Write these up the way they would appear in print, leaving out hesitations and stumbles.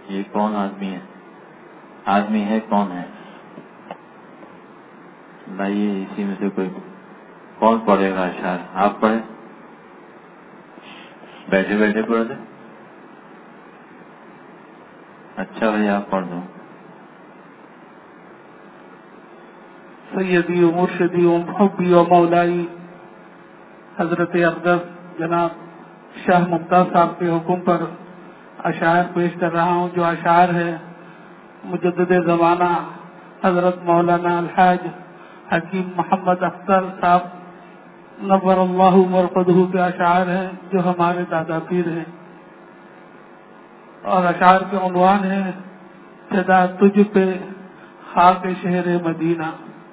یہ کون آدمی ہے؟ آدمی ہے کون ہے؟ لائیے اسی میں سے کوئی کون پڑھے گا اشعار؟ آپ پڑھیں، بیٹھے بیٹھے پڑھ دیں۔ اچھا بھائی آپ پڑھ دو۔ سیدی و مرشدی و محبی و مولائی حضرت اقدس جناب شاہ ممتاز صاحب کے حکم پر اشعار پیش کر رہا ہوں، جو اشعار ہے مجدد زمانہ حضرت مولانا الحاج حکیم محمد اختر صاحب نور اللہ مرقدہ کے اشعار ہیں، جو ہمارے دادا پیر ہیں، اور اشعار کے عنوان ہے فدا تجھ پہ خاک شہر مدینہ۔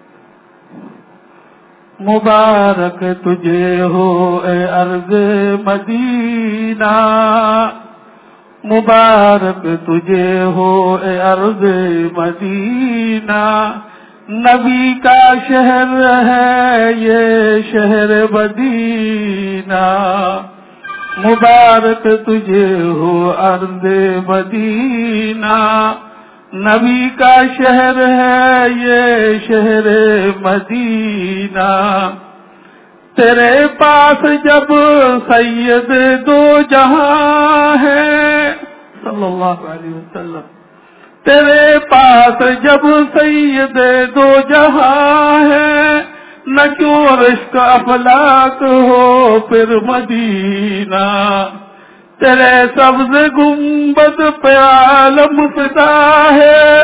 مبارک تجھے ہو اے ارض مدینہ، مبارک تجھے ہو اے ارض مدینہ، نبی کا شہر ہے یہ شہر مدینہ، مبارک تجھے ہو ارض مدینہ، نبی کا شہر ہے یہ شہر مدینہ، تیرے پاس جب سید دو جہاں ہے صلی اللہ علیہ وسلم، تیرے پاس جب سید دو جہاں ہے، نہ کیوں رشک افلاک ہو پھر مدینہ، تیرے سبز گنبد پہ عالم فدا ہے،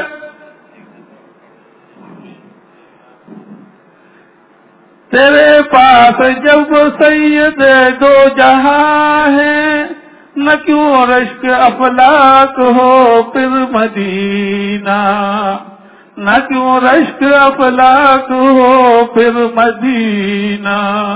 تیرے پاس جب سید دو جہاں ہے، نہ کیوں رشک افلاک ہو پھر مدینہ، نہ کیوں رشک افلاک ہو پھر مدینہ،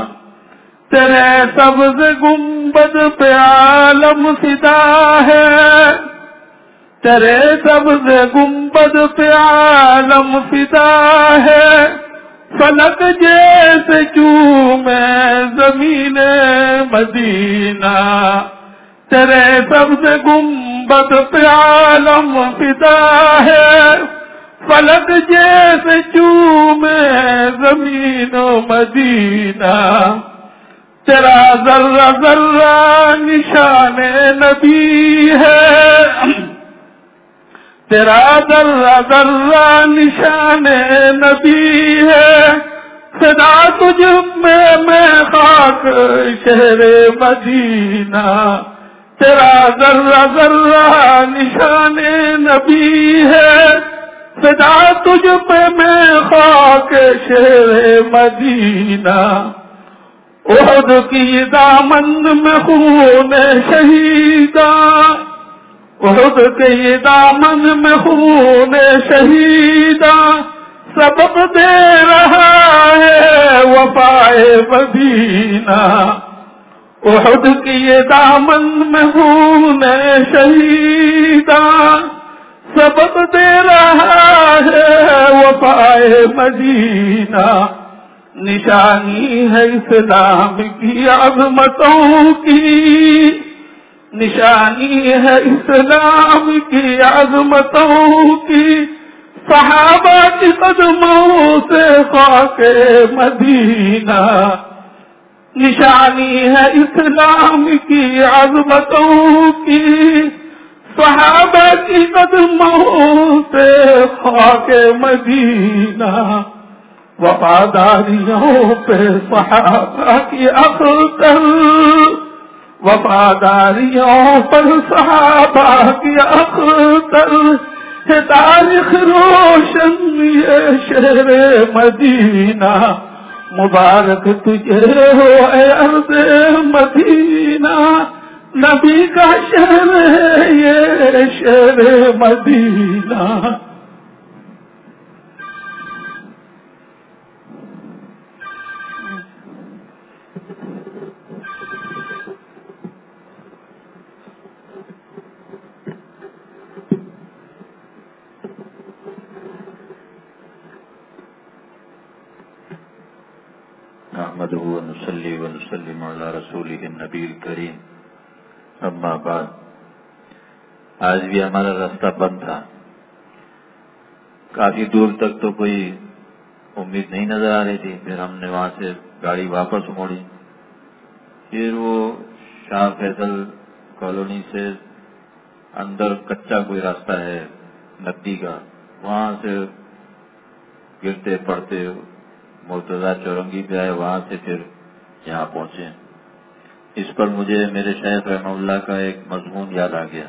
تیرے سبز گنبد پہ عالم فدا ہے، تیرے سبز گنبد پہ عالم فدا ہے، فلک جیسے چومے زمین مدینہ، تیرے سبز گنبد پہ عالم فدا ہے، فلک جیسے چومے زمین مدینہ، تیرا ذرہ ذرہ نشان نبی ہے، تیرا ذرہ ذرہ نشان نبی ہے، فدا تجھ میں خاک شہر مدینہ، تیرا ذرہ ذرہ نشان نبی ہے، فدا تجھ پہ میں خاک شہر مدینہ، احد کی دامن میں خون شہیداں، احد کی دامن میں خون شہیداں، سبق دے رہا ہے وفائے مدینہ، احد کی دامن میں خون شہیداں، سبق دے رہا ہے وفائے مدینہ، نشانی ہے اسلام کی عظمتوں کی، نشانی ہے اسلام کی عظمتوں کی، صحابہ کی قدموں سے خاک مدینہ، نشانی ہے اسلام کی عظمتوں کی، صحابہ کی قدموں سے خاک مدینہ، وفاداریوں پہ صحابہ کی اختر، وفاداریوں پر صحابہ کی اختر، ہے تاریخ روشن یہ شہر مدینہ، مبارک تجھے ہو اے ارض مدینہ، نبی کا شہر ہے یہ شہر مدینہ۔ نحمده ونصلي ونسلم على رسوله النبي الكريم، اما بعد، آج بھی ہمارا راستہ بند تھا. کافی دور تک تو کوئی امید نہیں نظر آ رہی تھی. پھر ہم نے وہاں سے گاڑی واپس موڑی. پھر وہ شاہ فیصل کالونی سے اندر کچا کوئی راستہ ہے ندی کا، وہاں سے گرتے پڑتے مرتضیٰ چورنگی پہ آئے، وہاں سے پھر یہاں پہنچے. اس پر مجھے میرے شیخ رحمہ اللہ کا ایک مضمون یاد آ گیا.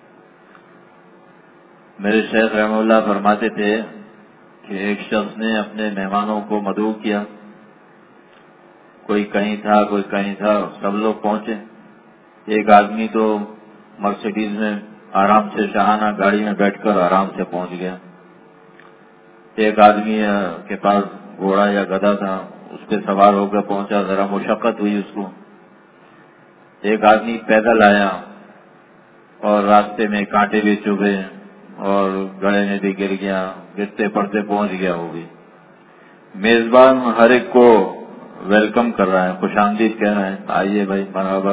میرے شیخ رحمہ اللہ فرماتے تھے کہ ایک شخص نے اپنے مہمانوں کو مدعو کیا. کوئی کہیں تھا، کوئی کہیں تھا، سب لوگ پہنچے. ایک آدمی تو مرسیڈیز میں آرام سے شاہانہ گاڑی میں بیٹھ کر آرام سے پہنچ گیا. ایک آدمی کے پاس گھوڑا یا گدھا تھا، اس پہ سوار ہو کر پہنچا، ذرا مشقت ہوئی اس کو. ایک آدمی پیدل آیا اور راستے میں کانٹے بھی چبھے اور گڑے میں بھی گر گیا، گرتے پڑتے پہنچ گیا. وہ بھی میزبان ہر ایک کو ویلکم کر رہا ہے، خوش آمدید کہہ رہا ہے، آئیے بھائی مرحبا.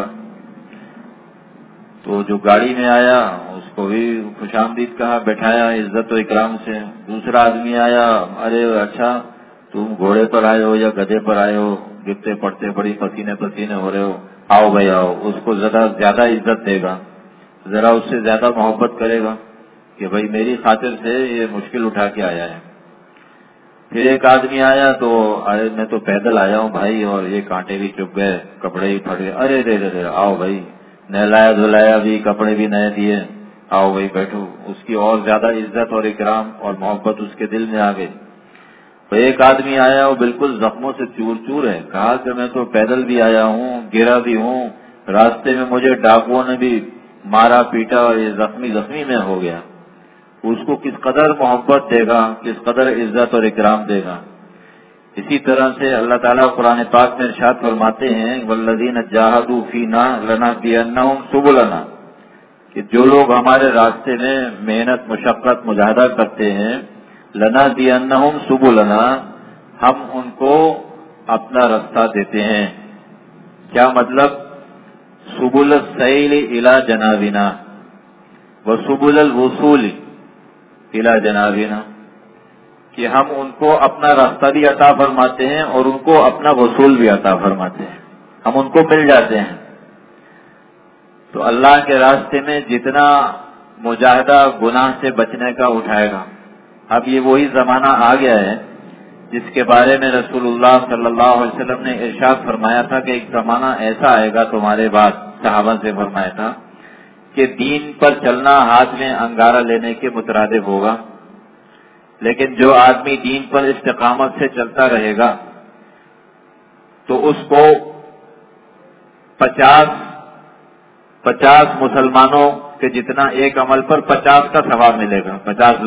تو جو گاڑی میں آیا اس کو بھی خوش آمدید کہا، بیٹھایا عزت و اکرام سے. دوسرا آدمی آیا، ارے اچھا تم گھوڑے پر آئے ہو یا گدھے پر آئے ہو، گرتے پڑتے بڑی پسینے پسینے ہو رہے ہو، آؤ بھائی آؤ. اس کو زیادہ عزت دے گا، ذرا اس سے زیادہ محبت کرے گا کہ بھائی میری خاطر سے یہ مشکل اٹھا کے آیا ہے. پھر ایک آدمی آیا تو ارے میں تو پیدل آیا ہوں بھائی اور یہ کانٹے بھی چپ گئے، کپڑے بھی پھٹ گئے، ارے دے دے آؤ بھائی، نہلایا دھلایا بھی، کپڑے بھی نئے دیے، آؤ بھائی بیٹھو. اس کی اور زیادہ عزت اور اکرام اور محبت اس کے دل میں آ گئی. تو ایک آدمی آیا، وہ بالکل زخموں سے چور چور ہے. کہا کہ میں تو پیدل بھی آیا ہوں، گرا بھی ہوں، راستے میں مجھے ڈاکوؤں نے بھی مارا پیٹا اور یہ زخمی میں ہو گیا. اس کو کس قدر محبت دے گا، کس قدر عزت اور اکرام دے گا. اسی طرح سے اللہ تعالیٰ قرآن پاک میں ارشاد فرماتے ہیں والذین جاہدوا فینا لنہدینہم سبلنا، کہ جو لوگ ہمارے راستے میں محنت مشقت مجاہدہ کرتے ہیں، لنہدینہم سبلنا، ہم ان کو اپنا راستہ دیتے ہیں. کیا مطلب؟ سبل السیل الی جنابنا وسبل الوصول الی جنابنا، کہ ہم ان کو اپنا راستہ بھی عطا فرماتے ہیں اور ان کو اپنا وصول بھی عطا فرماتے ہیں، ہم ان کو مل جاتے ہیں. تو اللہ کے راستے میں جتنا مجاہدہ گناہ سے بچنے کا اٹھائے گا. اب یہ وہی زمانہ آ گیا ہے جس کے بارے میں رسول اللہ صلی اللہ علیہ وسلم نے ارشاد فرمایا تھا کہ ایک زمانہ ایسا آئے گا تمہارے بعد، صحابہ سے فرمایا تھا کہ دین پر چلنا ہاتھ میں انگارہ لینے کے مترادف ہوگا. لیکن جو آدمی دین پر استقامت سے چلتا رہے گا تو اس کو 50 مسلمانوں کے جتنا ایک عمل پر 50 کا ثواب ملے گا. 50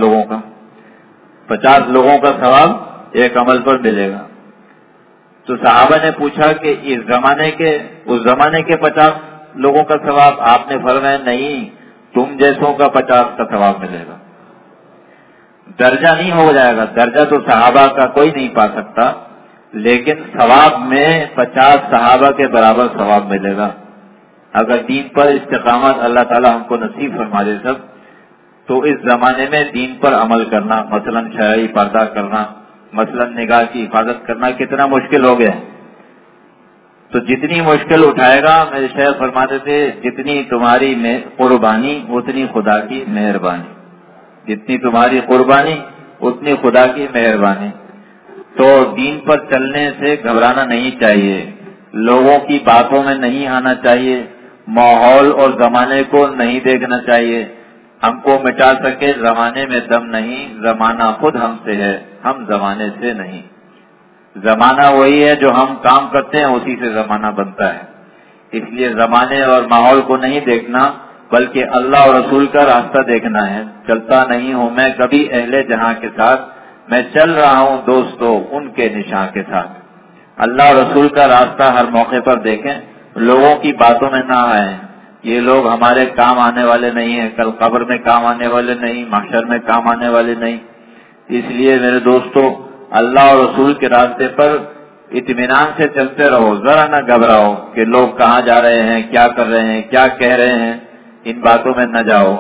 لوگوں کا ثواب ایک عمل پر ملے گا. تو صحابہ نے پوچھا کہ اس زمانے کے 50 لوگوں کا ثواب؟ آپ نے فرمایا نہیں، تم جیسوں کا 50 کا ثواب ملے گا. درجہ نہیں ہو جائے گا، درجہ تو صحابہ کا کوئی نہیں پا سکتا، لیکن ثواب میں 50 صحابہ کے برابر ثواب ملے گا. اگر دین پر استقامت اللہ تعالی ہم کو نصیب فرما دے سب، تو اس زمانے میں دین پر عمل کرنا، مثلا شرعی پردہ کرنا، مثلا نگاہ کی حفاظت کرنا کتنا مشکل ہو گیا. تو جتنی مشکل اٹھائے گا، میرے شیخ فرماتے تھے جتنی تمہاری قربانی اتنی خدا کی مہربانی، جتنی تمہاری قربانی اتنی خدا کی مہربانی. تو دین پر چلنے سے گھبرانا نہیں چاہیے، لوگوں کی باتوں میں نہیں آنا چاہیے، ماحول اور زمانے کو نہیں دیکھنا چاہیے. ہم کو مٹا سکے زمانے میں دم نہیں، زمانہ خود ہم سے ہے، ہم زمانے سے نہیں. زمانہ وہی ہے جو ہم کام کرتے ہیں، اسی سے زمانہ بنتا ہے. اس لیے زمانے اور ماحول کو نہیں دیکھنا بلکہ اللہ اور رسول کا راستہ دیکھنا ہے. چلتا نہیں ہوں میں کبھی اہل جہاں کے ساتھ، میں چل رہا ہوں دوستو ان کے نشاں کے ساتھ. اللہ اور رسول کا راستہ ہر موقع پر دیکھیں، لوگوں کی باتوں میں نہ آئیں. یہ لوگ ہمارے کام آنے والے نہیں ہیں، کل قبر میں کام آنے والے نہیں، محشر میں کام آنے والے نہیں. اس لیے میرے دوستو اللہ اور رسول کے راستے پر اطمینان سے چلتے رہو، ذرا نہ گھبراؤ کہ لوگ کہاں جا رہے ہیں، کیا کر رہے ہیں، کیا کہہ رہے ہیں، ان باتوں میں نہ جاؤ.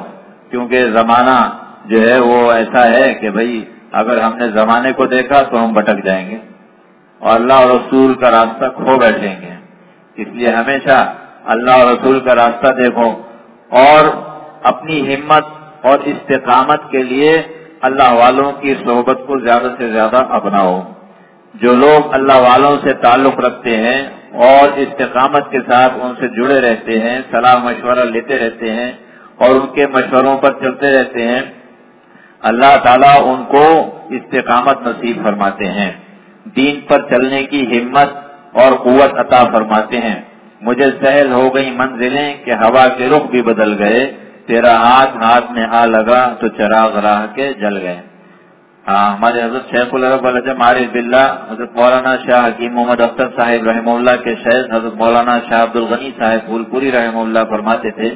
کیونکہ زمانہ جو ہے وہ ایسا ہے کہ بھئی اگر ہم نے زمانے کو دیکھا تو ہم بھٹک جائیں گے اور اللہ اور رسول کا راستہ کھو بیٹھیں گے. اس لیے ہمیشہ اللہ اور رسول کا راستہ دیکھو اور اپنی ہمت اور استقامت کے لیے اللہ والوں کی صحبت کو زیادہ سے زیادہ اپناؤ. جو لوگ اللہ والوں سے تعلق رکھتے ہیں اور استقامت کے ساتھ ان سے جڑے رہتے ہیں، صلاح مشورہ لیتے رہتے ہیں اور ان کے مشوروں پر چلتے رہتے ہیں، اللہ تعالیٰ ان کو استقامت نصیب فرماتے ہیں، دین پر چلنے کی ہمت اور قوت عطا فرماتے ہیں. مجھے سہل ہو گئی منزلیں کہ ہوا کے رخ بھی بدل گئے، تیرا ہاتھ میں آ لگا تو چراغ راہ کے جل گئے. ہاں، ہمارے حضرت شیخ العرب العجم عارف باللہ حضرت مولانا شاہ حکیم محمد اختر صاحب رحمہ اللہ کے شیخ حضرت مولانا شاہ عبد الغنی صاحب پھول پوری رحمہ اللہ فرماتے تھے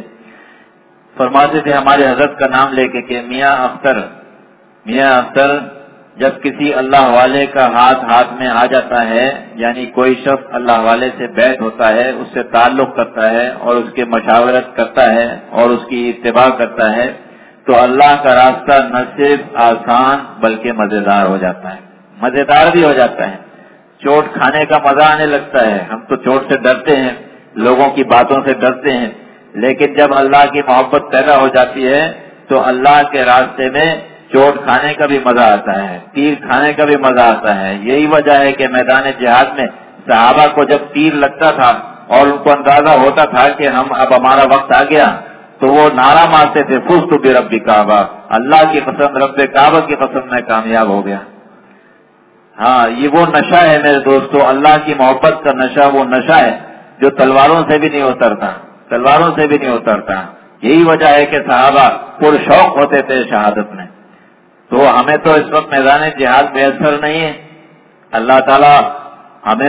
ہمارے حضرت کا نام لے کے کہ میاں اختر جب کسی اللہ والے کا ہاتھ میں آ جاتا ہے، یعنی کوئی شخص اللہ والے سے بیعت ہوتا ہے، اس سے تعلق کرتا ہے اور اس کے مشاورت کرتا ہے اور اس کی اتباع کرتا ہے، تو اللہ کا راستہ نہ صرف آسان بلکہ مزیدار ہو جاتا ہے. مزیدار بھی ہو جاتا ہے، چوٹ کھانے کا مزہ آنے لگتا ہے. ہم تو چوٹ سے ڈرتے ہیں، لوگوں کی باتوں سے ڈرتے ہیں، لیکن جب اللہ کی محبت پیدا ہو جاتی ہے تو اللہ کے راستے میں چوٹ کھانے کا بھی مزہ آتا ہے، تیر کھانے کا بھی مزہ آتا ہے. یہی وجہ ہے کہ میدان جہاد میں صحابہ کو جب تیر لگتا تھا اور ان کو اندازہ ہوتا تھا کہ اب ہمارا وقت آ گیا، تو وہ نعرہ مارتے تھے، فزت برب کعبہ، اللہ کی قسم، رب کعبہ کی قسم میں کامیاب ہو گیا. ہاں، یہ وہ نشہ ہے میرے دوستو، اللہ کی محبت کا نشہ، وہ نشہ ہے جو تلواروں سے بھی نہیں اترتا. یہی وجہ ہے کہ صحابہ پرشوق ہوتے تھے شہادت میں. تو ہمیں تو اس وقت میدان جہاد میسر نہیں ہے. اللہ تعالیٰ ہمیں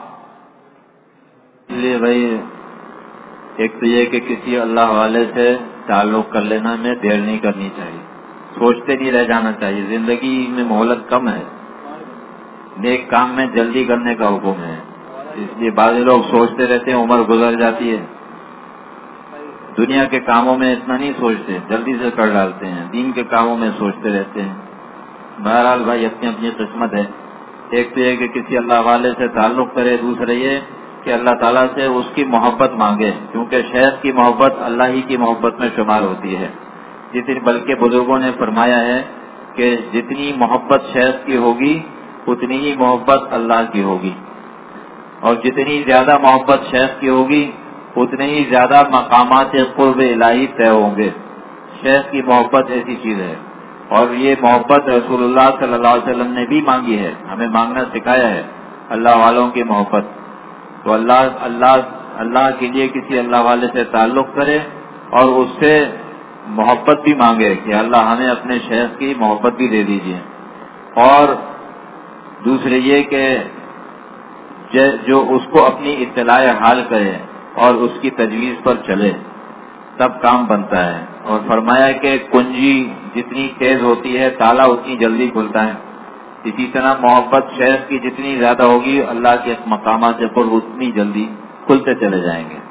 لیے بھائی ایک تو یہ کہ کسی اللہ والے سے تعلق کر لینا میں دیر نہیں کرنی چاہیے، سوچتے نہیں رہ جانا چاہیے. زندگی میں مہلت کم ہے، نیک کام میں جلدی کرنے کا حکم ہے. اس لیے بعض لوگ سوچتے رہتے ہیں، عمر گزر جاتی ہے. دنیا کے کاموں میں اتنا نہیں سوچتے، جلدی سے کر ڈالتے ہیں. دین کے کاموں میں سوچتے رہتے ہیں. بہرحال بھائی اپنی اپنی قسمت ہے. ایک تو یہ کہ کسی اللہ والے سے تعلق کرے، دوسرا یہ کہ اللہ تعالیٰ سے اس کی محبت مانگے، کیونکہ شیخ کی محبت اللہ ہی کی محبت میں شمار ہوتی ہے. بلکہ بزرگوں نے فرمایا ہے کہ جتنی محبت شیخ کی ہوگی اتنی ہی محبت اللہ کی ہوگی، اور جتنی زیادہ محبت شیخ کی ہوگی اتنے ہی زیادہ مقامات قرب الہی طے ہوں گے. شیخ کی محبت ایسی چیز ہے، اور یہ محبت رسول اللہ صلی اللہ علیہ وسلم نے بھی مانگی ہے، ہمیں مانگنا سکھایا ہے اللہ والوں کی محبت. تو اللہ کے لیے کسی اللہ والے سے تعلق کرے اور اس سے محبت بھی مانگے کہ اللہ ہمیں اپنے شیخ کی محبت بھی دے دیجیے. اور دوسرے یہ کہ جو اس کو اپنی اطلاع حال کرے اور اس کی تجویز پر چلے، تب کام بنتا ہے. اور فرمایا کہ کنجی جتنی تیز ہوتی ہے تالا اتنی جلدی کھلتا ہے. اسی طرح محبت شیخ کی جتنی زیادہ ہوگی اللہ کے مقامات سے پر اتنی جلدی کھلتے چلے جائیں گے.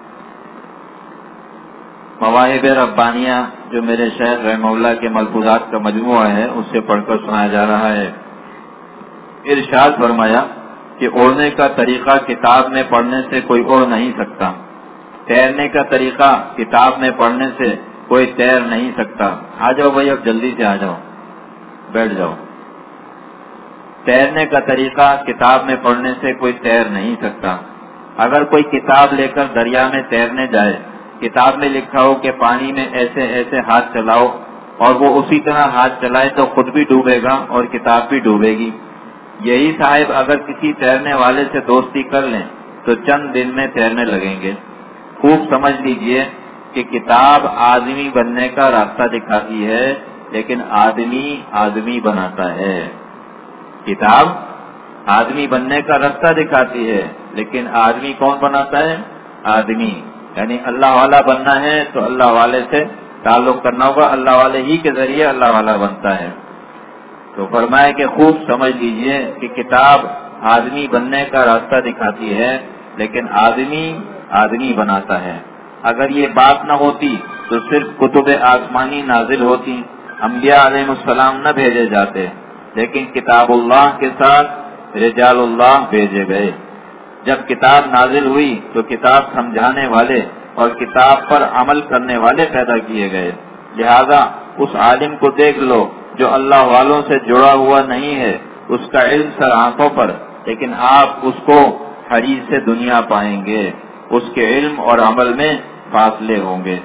مواہب ربانیہ جو میرے شیخ رحمہ اللہ کے ملفوظات کا مجموعہ ہے، اس سے پڑھ کر سنایا جا رہا ہے. ارشاد فرمایا کہ اڑنے کا طریقہ کتاب میں پڑھنے سے کوئی اڑ نہیں سکتا، تیرنے کا طریقہ کتاب میں پڑھنے سے کوئی تیر نہیں سکتا. آ جاؤ بھائی، اب جلدی سے آ جاؤ، بیٹھ جاؤ. تیرنے کا طریقہ کتاب میں پڑھنے سے کوئی تیر نہیں سکتا. اگر کوئی کتاب لے کر دریا میں تیرنے جائے، کتاب میں لکھا ہو کہ پانی میں ایسے ایسے ہاتھ چلاؤ، اور وہ اسی طرح ہاتھ چلائے تو خود بھی ڈوبے گا اور کتاب بھی ڈوبے گی. یہی صاحب اگر کسی تیرنے والے سے دوستی کر لیں تو چند دن میں تیرنے لگیں گے. خوب سمجھ لیجئے کہ کتاب آدمی بننے کا راستہ دکھاتی ہے، لیکن آدمی بناتا ہے. کتاب آدمی بننے کا راستہ دکھاتی ہے، لیکن آدمی کون بناتا ہے؟ آدمی. یعنی اللہ والا بننا ہے تو اللہ والے سے تعلق کرنا ہوگا، اللہ والے ہی کے ذریعے اللہ والا بنتا ہے. تو فرمایا کہ خوب سمجھ لیجئے کہ کتاب آدمی بننے کا راستہ دکھاتی ہے، لیکن آدمی بناتا ہے. اگر یہ بات نہ ہوتی تو صرف کتب آسمانی نازل ہوتی، انبیاء علیہ السلام نہ بھیجے جاتے، لیکن کتاب اللہ کے ساتھ رجال اللہ بھیجے گئے۔ جب کتاب نازل ہوئی تو کتاب سمجھانے والے اور کتاب پر عمل کرنے والے پیدا کیے گئے۔ لہذا اس عالم کو دیکھ لو جو اللہ والوں سے جڑا ہوا نہیں ہے، اس کا علم سر آنکھوں پر، لیکن آپ اس کو حریص دنیا پائیں گے، اس کے علم اور عمل میں فاصلے ہوں گے۔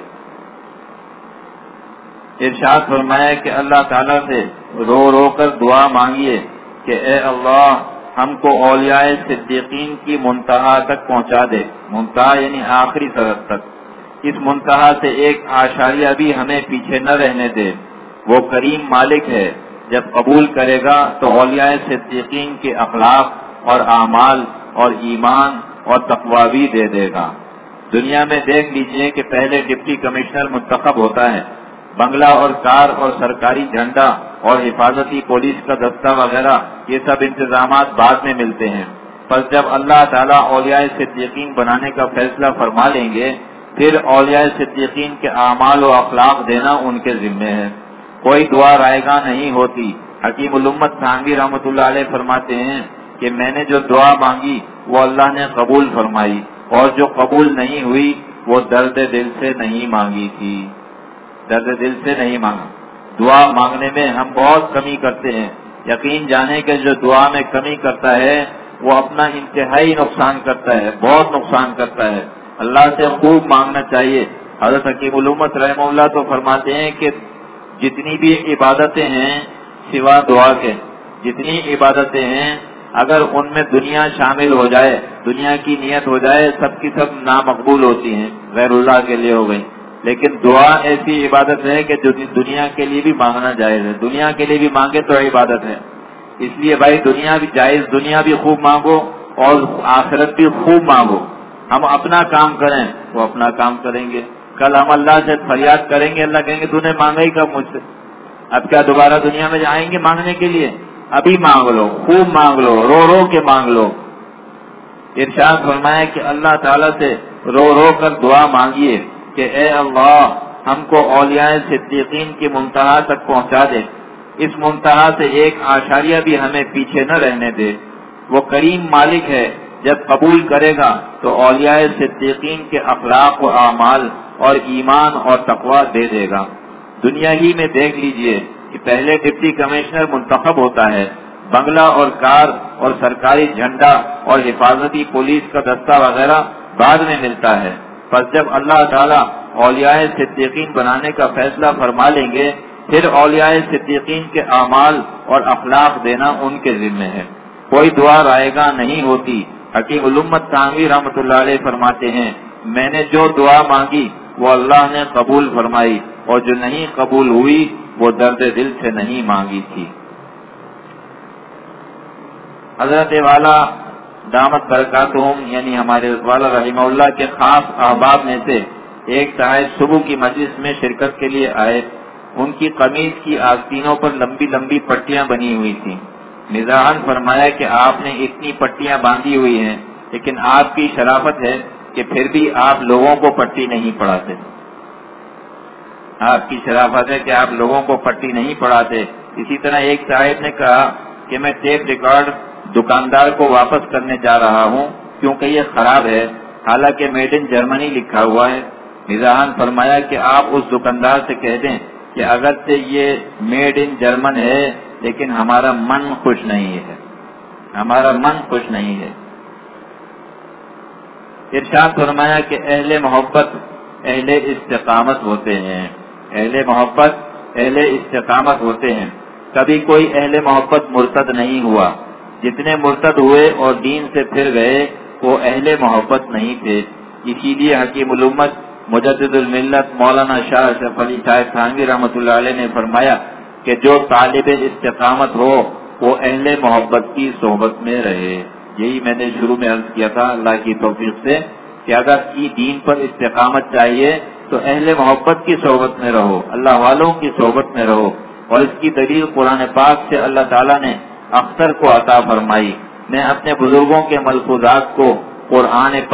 ارشاد فرمایا کہ اللہ تعالیٰ سے رو رو کر دعا مانگیے کہ اے اللہ ہم کو اولیاء صدیقین کی منتہا تک پہنچا دے، منتہا یعنی آخری سرحد تک، اس منتہا سے ایک آشاریہ بھی ہمیں پیچھے نہ رہنے دے۔ وہ کریم مالک ہے، جب قبول کرے گا تو اولیاء صدیقین کے اخلاق اور اعمال اور ایمان اور تقوی بھی دے دے گا۔ دنیا میں دیکھ لیجئے کہ پہلے ڈپٹی کمشنر منتخب ہوتا ہے، بنگلہ اور کار اور سرکاری جھنڈا اور حفاظتی پولیس کا دستہ وغیرہ یہ سب انتظامات بعد میں ملتے ہیں، پر جب اللہ تعالیٰ اولیاء صدیقین بنانے کا فیصلہ فرما لیں گے پھر اولیاء صدیقین کے اعمال و اخلاق دینا ان کے ذمے ہے۔ کوئی دعا رائگاں نہیں ہوتی۔ حکیم الامت تھانوی رحمۃ اللہ علیہ فرماتے ہیں کہ میں نے جو دعا مانگی وہ اللہ نے قبول فرمائی، اور جو قبول نہیں ہوئی وہ درد دل سے نہیں مانگی تھی، درد دل سے نہیں مانگا۔ دعا مانگنے میں ہم بہت کمی کرتے ہیں، یقین جانے کہ جو دعا میں کمی کرتا ہے وہ اپنا انتہائی نقصان کرتا ہے، بہت نقصان کرتا ہے۔ اللہ سے خوب مانگنا چاہیے۔ حضرت حکیم الامت رحمہ اللہ تو فرماتے ہیں کہ جتنی بھی عبادتیں ہیں سوا دعا کے، جتنی عبادتیں ہیں اگر ان میں دنیا شامل ہو جائے، دنیا کی نیت ہو جائے، سب کی سب نامقبول ہوتی ہیں، غیر اللہ کے لیے ہو گئی۔ لیکن دعا ایسی عبادت ہے کہ جو دنیا کے لیے بھی مانگنا جائز ہے، دنیا کے لیے بھی مانگے تو عبادت ہے۔ اس لیے بھائی دنیا بھی جائز، دنیا بھی خوب مانگو اور آخرت بھی خوب مانگو۔ ہم اپنا کام کریں وہ اپنا کام کریں گے، کل ہم اللہ سے فریاد کریں گے، اللہ کہیں گے تو نے مانگا ہی کب مجھ سے، اب کیا دوبارہ دنیا میں جائیں گے مانگنے کے لیے؟ ابھی مانگ لو، خوب مانگ لو، رو رو کے مانگ لو۔ ارشاد فرمایا کہ اللہ تعالیٰ سے رو رو کر دعا مانگیے کہ اے اللہ ہم کو اولیاء صدیقین کی منتہا تک پہنچا دے، اس منتہا سے ایک آشاریہ بھی ہمیں پیچھے نہ رہنے دے۔ وہ کریم مالک ہے، جب قبول کرے گا تو اولیاء صدیقین کے اخلاق و اعمال اور ایمان اور تقوی دے دے گا۔ دنیا ہی میں دیکھ لیجئے کہ پہلے ڈپٹی کمشنر منتخب ہوتا ہے، بنگلہ اور کار اور سرکاری جھنڈا اور حفاظتی پولیس کا دستہ وغیرہ بعد میں ملتا ہے، پر جب اللہ تعالیٰ اولیاء صدیقین بنانے کا فیصلہ فرما لیں گے پھر اولیاء صدیقین کے اعمال اور اخلاق دینا ان کے ذمے ہے۔ کوئی دعا رائگاں نہیں ہوتی۔ حکیم الامت تھانوی رحمۃ اللہ علیہ فرماتے ہیں میں نے جو دعا مانگی وہ اللہ نے قبول فرمائی، اور جو نہیں قبول ہوئی وہ درد دل سے نہیں مانگی تھی۔ حضرت والا دامت برکاتہم یعنی ہمارے والا رحمہ اللہ کے خاص احباب میں سے ایک صاحب صبح کی مجلس میں شرکت کے لیے آئے۔ ان کی قمیض کی آستینوں پر لمبی لمبی پٹیاں بنی ہوئی تھیں۔ مزاحاً فرمایا کہ آپ نے اتنی پٹیاں باندھی ہوئی ہیں، لیکن آپ کی شرافت ہے کہ پھر بھی آپ لوگوں کو پٹی نہیں پڑھاتے۔ آپ کی شرافت ہے کہ آپ لوگوں کو پٹی نہیں پڑھاتے۔ اسی طرح ایک صاحب نے کہا کہ میں ٹیپ ریکارڈ دکاندار کو واپس کرنے جا رہا ہوں کیونکہ یہ خراب ہے، حالانکہ میڈ ان جرمنی لکھا ہوا ہے۔ مزاحاً فرمایا کہ آپ اس دکاندار سے کہہ دیں کہ اگرچہ یہ میڈ ان جرمن ہے لیکن ہمارا من خوش نہیں ہے، ہمارا من خوش نہیں ہے۔ ارشاد فرمایا کہ اہل محبت اہل استقامت ہوتے ہیں، اہل محبت اہل استقامت ہوتے ہیں۔ کبھی کوئی اہل محبت مرتد نہیں ہوا، جتنے مرتد ہوئے اور دین سے پھر گئے وہ اہل محبت نہیں تھے۔ اسی لیے حکیم الامت مجدد الملت مولانا شاہ اشرف علی صاحب تھانوی رحمۃ اللہ علیہ نے فرمایا کہ جو طالب استقامت ہو وہ اہل محبت کی صحبت میں رہے۔ یہی میں نے شروع میں عرض کیا تھا اللہ کی توفیق سے کہ اگر کی دین پر استقامت چاہیے تو اہل محبت کی صحبت میں رہو، اللہ والوں کی صحبت میں رہو، اور اس کی دلیل قرآن پاک سے اللہ تعالیٰ نے اختر کو عطا فرمائی۔ میں اپنے بزرگوں کے ملفوظات کو قرآن پاک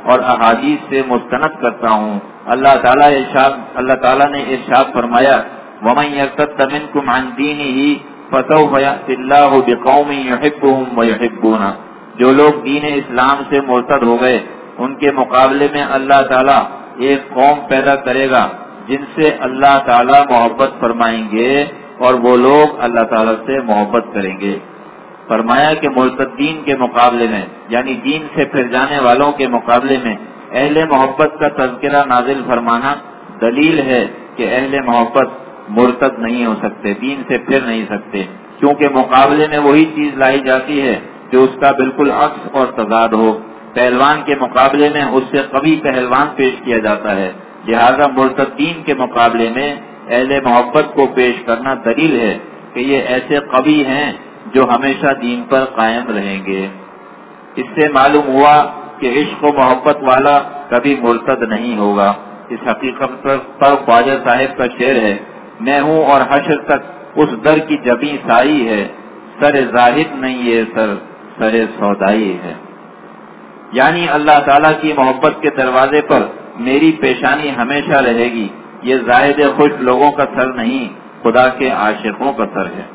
اور احادیث سے مستند کرتا ہوں۔ اللہ تعالیٰ نے ارشاد فرمایا وَمَن يَرْتَدَّ مِنكُمْ عَن دِينِهِ فَسَوْفَ يَأْتِ اللَّهُ بِقَوْمٍ يُحِبُّهُمْ وَيُحِبُّونَهُ، جو لوگ دین اسلام سے مرتد ہو گئے ان کے مقابلے میں اللہ تعالیٰ ایک قوم پیدا کرے گا جن سے اللہ تعالیٰ محبت فرمائیں گے اور وہ لوگ اللہ تعالیٰ سے محبت کریں گے۔ فرمایا کہ مرتدین کے مقابلے میں یعنی دین سے پھر جانے والوں کے مقابلے میں اہل محبت کا تذکرہ نازل فرمانا دلیل ہے کہ اہل محبت مرتد نہیں ہو سکتے، دین سے پھر نہیں سکتے، کیونکہ مقابلے میں وہی چیز لائی جاتی ہے جو اس کا بالکل عکس اور تضاد ہو۔ پہلوان کے مقابلے میں اس سے قوی پہلوان پیش کیا جاتا ہے، لہذا مرتدین کے مقابلے میں اہل محبت کو پیش کرنا دلیل ہے کہ یہ ایسے قوی ہیں جو ہمیشہ دین پر قائم رہیں گے۔ اس سے معلوم ہوا کہ عشق و محبت والا کبھی مرتد نہیں ہوگا۔ اس حقیقت پر خواجہ صاحب کا شعر ہے میں ہوں اور حشر تک اس در کی جبیں سائی ہے، سر زاہد نہیں یہ سر سودائی ہے۔ یعنی اللہ تعالیٰ کی محبت کے دروازے پر میری پیشانی ہمیشہ رہے گی، یہ زاہد خوش لوگوں کا سر نہیں، خدا کے عاشقوں کا سر ہے۔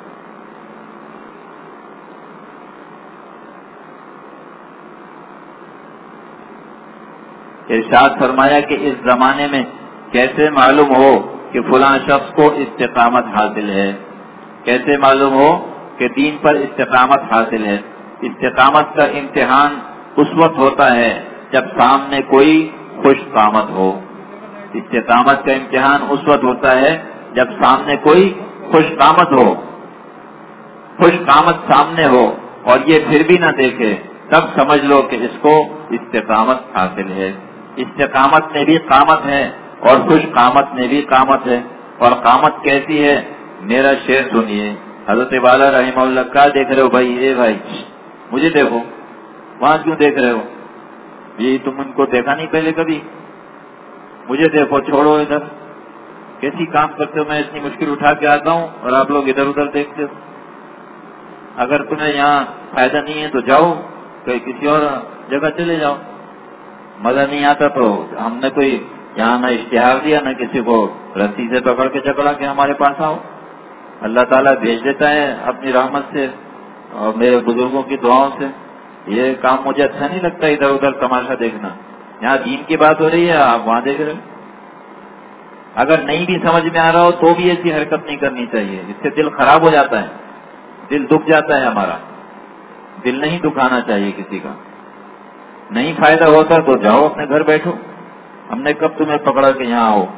ارشاد فرمایا کہ اس زمانے میں کیسے معلوم ہو کہ فلاں شخص کو استقامت حاصل ہے، کیسے معلوم ہو کہ دین پر استقامت حاصل ہے۔ استقامت کا امتحان اس وقت ہوتا ہے جب سامنے کوئی خوش قامت ہو۔ استقامت کا امتحان اس وقت ہوتا ہے جب سامنے کوئی خوش قامت ہو، خوش قامت سامنے ہو اور یہ پھر بھی نہ دیکھے، تب سمجھ لو کہ اس کو استقامت حاصل ہے۔ استقامت میں بھی قامت ہے اور خوش قامت میں بھی قامت ہے، اور قامت کیسی ہے؟ میرا شعر سنیے، حضرت والا رحمہ اللہ کا دیکھ رہے ہو بھائی، اے بھائی مجھے دیکھو، وہاں کیوں دیکھ رہے ہو؟ یہ تم ان کو دیکھا نہیں پہلے کبھی؟ مجھے دیکھو، چھوڑو ادھر، کیسی کام کرتے ہو؟ میں اتنی مشکل اٹھا کے آتا ہوں اور آپ لوگ ادھر ادھر دیکھتے ہو۔ اگر تمہیں یہاں فائدہ نہیں ہے تو جاؤ، کسی اور جگہ چلے جاؤ۔ مزہ نہیں آتا تو ہم نے کوئی یہاں نہ اشتہار دیا نہ کسی کو رسی سے پکڑ کے جکڑا کہ ہمارے پاس آؤ۔ اللہ تعالیٰ بھیج دیتا ہے اپنی رحمت سے اور میرے بزرگوں کی دعاؤں سے۔ یہ کام مجھے اچھا نہیں لگتا ادھر ادھر تماشا دیکھنا۔ یہاں دین کی بات ہو رہی ہے، آپ وہاں دیکھ رہے ہو۔ اگر نہیں بھی سمجھ میں آ رہا ہو تو بھی ایسی حرکت نہیں کرنی چاہیے، اس سے دل خراب ہو جاتا ہے، دل دکھ جاتا ہے ہمارا۔ دل نہیں دکھانا چاہیے کسی کا۔ نہیں فائدہ ہوتا تو جاؤ اپنے گھر بیٹھو، ہم نے کب تمہیں پکڑا کہ یہاں آؤ۔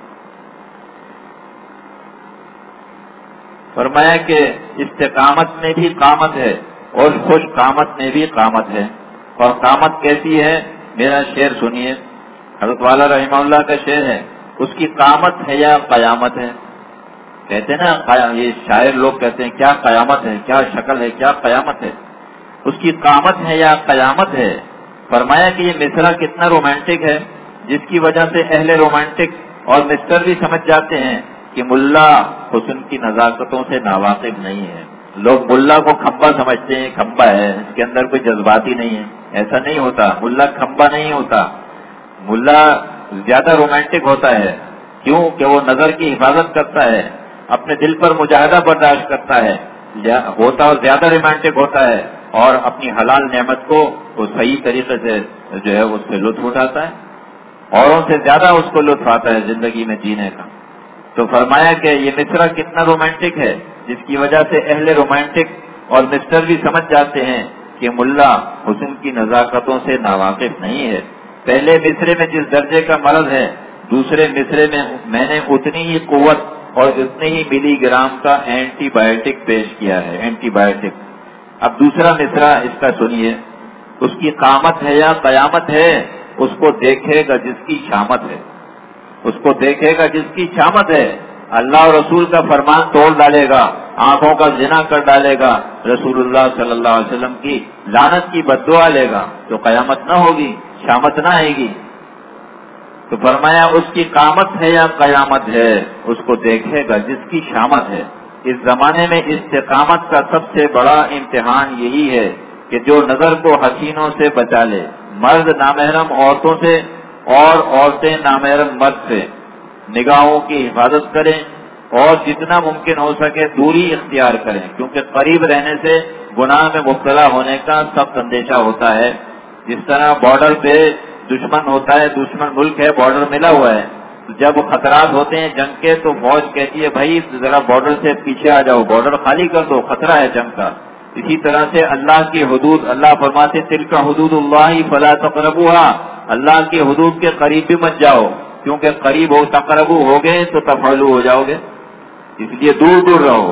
فرمایا کہ استقامت میں بھی قامت ہے اور خوش قامت میں بھی قامت ہے۔ اور قامت کیسی ہے؟ میرا شعر سنیے، حضرت والا رحمہ اللہ کا شعر ہے، اس کی قامت ہے یا قیامت ہے؟ کہتے ہیں نا، یہ شاعر لوگ کہتے ہیں کیا قیامت ہے، کیا شکل ہے، کیا قیامت ہے۔ اس کی قامت ہے یا قیامت ہے؟ فرمایا کہ یہ مصرع کتنا رومانٹک ہے، جس کی وجہ سے اہل رومانٹک اور مسٹر بھی سمجھ جاتے ہیں کہ ملا حسن کی نزاکتوں سے ناواقف نہیں ہے۔ لوگ ملا کو کھمبا سمجھتے ہیں، کھمبا ہے، اس کے اندر کوئی جذباتی نہیں ہے۔ ایسا نہیں ہوتا، ملا کھمبا نہیں ہوتا، ملا زیادہ رومانٹک ہوتا ہے۔ کیوں کہ وہ نظر کی حفاظت کرتا ہے، اپنے دل پر مجاہدہ برداشت کرتا ہے، ہوتا اور زیادہ رومانٹک ہوتا ہے، اور اپنی حلال نعمت کو وہ صحیح طریقے سے جو ہے اس سے لطف اٹھاتا ہے، اوروں سے زیادہ اس کو لطف آتا ہے زندگی میں جینے کا۔ تو فرمایا کہ یہ مصرع کتنا رومانٹک ہے، جس کی وجہ سے اہل رومانٹک اور مسٹر بھی سمجھ جاتے ہیں کہ ملا حسن کی نزاکتوں سے ناواقف نہیں ہے۔ پہلے مصرے میں جس درجے کا مرض ہے، دوسرے مصرے میں نے اتنی ہی قوت اور اتنے ہی ملی گرام کا اینٹی بایوٹک پیش کیا ہے، اینٹی بایوٹک۔ اب دوسرا مصرع اس کا سنیے، اس کی قامت ہے یا قیامت ہے؟ اس کو دیکھے گا جس کی شامت ہے، اس کو دیکھے گا جس کی شامت ہے۔ اللہ اور رسول کا فرمان توڑ ڈالے گا، آنکھوں کا زنا کر ڈالے گا، رسول اللہ صلی اللہ علیہ وسلم کی لعنت کی بددعا لے گا، تو قیامت نہ ہوگی، شامت نہ آئے گی۔ تو فرمایا اس کی قامت ہے یا قیامت ہے؟ اس کو دیکھے گا جس کی شامت ہے۔ اس زمانے میں استقامت کا سب سے بڑا امتحان یہی ہے کہ جو نظر کو حسینوں سے بچا لے، مرد نامحرم عورتوں سے اور عورتیں نامحرم مرد سے نگاہوں کی حفاظت کریں اور جتنا ممکن ہو سکے دوری اختیار کریں، کیونکہ قریب رہنے سے گناہ میں مبتلا ہونے کا سخت اندیشہ ہوتا ہے۔ جس طرح بارڈر پہ دشمن ہوتا ہے، دشمن ملک ہے، بارڈر ملا ہوا ہے، جب خطرات ہوتے ہیں جنگ کے تو فوج کہتی ہے بھائی ذرا بارڈر سے پیچھے آ جاؤ، بارڈر خالی کر دو، خطرہ ہے جنگ کا۔ اسی طرح سے اللہ کی حدود، اللہ فرماتے تلک حدود اللہ فلا تقربوها، اللہ کی حدود کے قریب بھی مت جاؤ، کیونکہ قریب ہو تقربو ہو گئے تو تفعلو ہو جاؤ گے، اس لیے دور دور رہو۔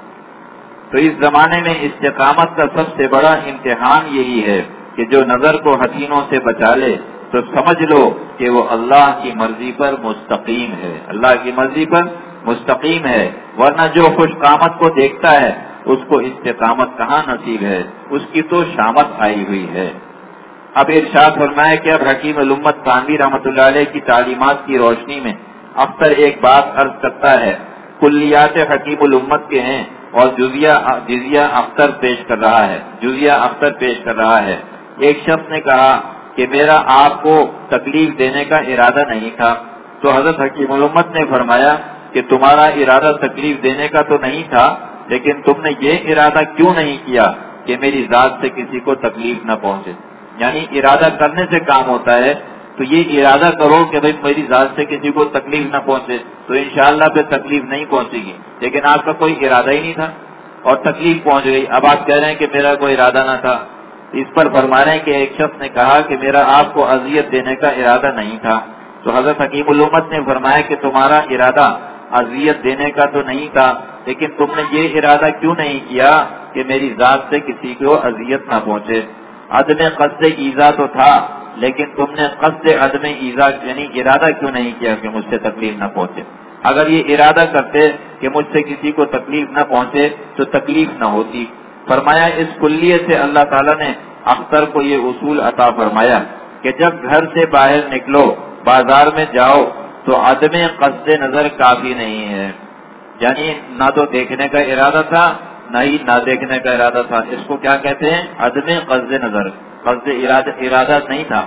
تو اس زمانے میں استقامت کا سب سے بڑا امتحان یہی ہے کہ جو نظر کو حسینوں سے بچا لے تو سمجھ لو کہ وہ اللہ کی مرضی پر مستقیم ہے، اللہ کی مرضی پر مستقیم ہے، ورنہ جو خوش قامت کو دیکھتا ہے اس کو استقامت کہاں نصیب ہے، اس کی تو شامت آئی ہوئی ہے۔ اب ارشاد فرمایا کہ اب حکیم الامت تھانوی رحمۃ اللہ علیہ کی تعلیمات کی روشنی میں اختر ایک بات عرض کرتا ہے، کلیات حکیم الامت کے ہیں اور جزیہ اختر پیش کر رہا ہے، جزیہ اختر پیش کر رہا ہے۔ ایک شخص نے کہا کہ میرا آپ کو تکلیف دینے کا ارادہ نہیں تھا، تو حضرت حکیم الامت نے فرمایا کہ تمہارا ارادہ تکلیف دینے کا تو نہیں تھا، لیکن تم نے یہ ارادہ کیوں نہیں کیا کہ میری ذات سے کسی کو تکلیف نہ پہنچے؟ یعنی ارادہ کرنے سے کام ہوتا ہے، تو یہ ارادہ کرو کہ بھئی میری ذات سے کسی کو تکلیف نہ پہنچے، تو انشاءاللہ پھر تکلیف نہیں پہنچے گی، لیکن آپ کا کوئی ارادہ ہی نہیں تھا اور تکلیف پہنچ گئی۔ اب آپ کہہ رہے ہیں کہ میرا کوئی ارادہ نہ تھا۔ اس پر فرما رہے ہیں کہ ایک شخص نے کہا کہ میرا آپ کو اذیت دینے کا ارادہ نہیں تھا، تو حضرت حکیم الامت نے فرمایا کہ تمہارا ارادہ اذیت دینے کا تو نہیں تھا، لیکن تم نے یہ ارادہ کیوں نہیں کیا کہ میری ذات سے کسی کو اذیت نہ پہنچے؟ عدم قصد ایذا تو تھا، لیکن تم نے قصد عدم ایذا یعنی ارادہ کیوں نہیں کیا کہ مجھ سے تکلیف نہ پہنچے؟ اگر یہ ارادہ کرتے کہ مجھ سے کسی کو تکلیف نہ پہنچے تو تکلیف نہ ہوتی۔ فرمایا اس کلیے سے اللہ تعالیٰ نے اختر کو یہ اصول عطا فرمایا کہ جب گھر سے باہر نکلو، بازار میں جاؤ تو عدم قصد نظر کافی نہیں ہے، یعنی نہ تو دیکھنے کا ارادہ تھا نہ ہی نہ دیکھنے کا ارادہ تھا، اس کو کیا کہتے ہیں؟ عدم قصد نظر، قصد ارادہ نہیں تھا۔